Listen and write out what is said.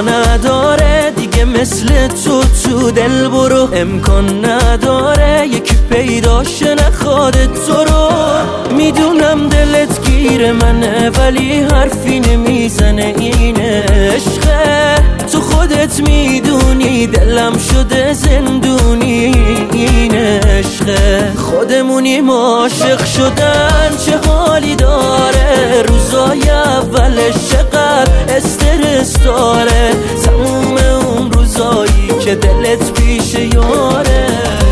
نداره دیگه مثل تو دل برو، امکان نداره یکی پیداش نخواد تو رو. میدونم دلت گیر منه ولی حرفی نمیزنه، این عشقه تو خودت میدونی دلم شده زندونی، این عشقه خودمونیم عاشق شدن چه حالی داره، روزای اولش چقدر استرس داره، تموم اون روزایی که دلت پیش یاره.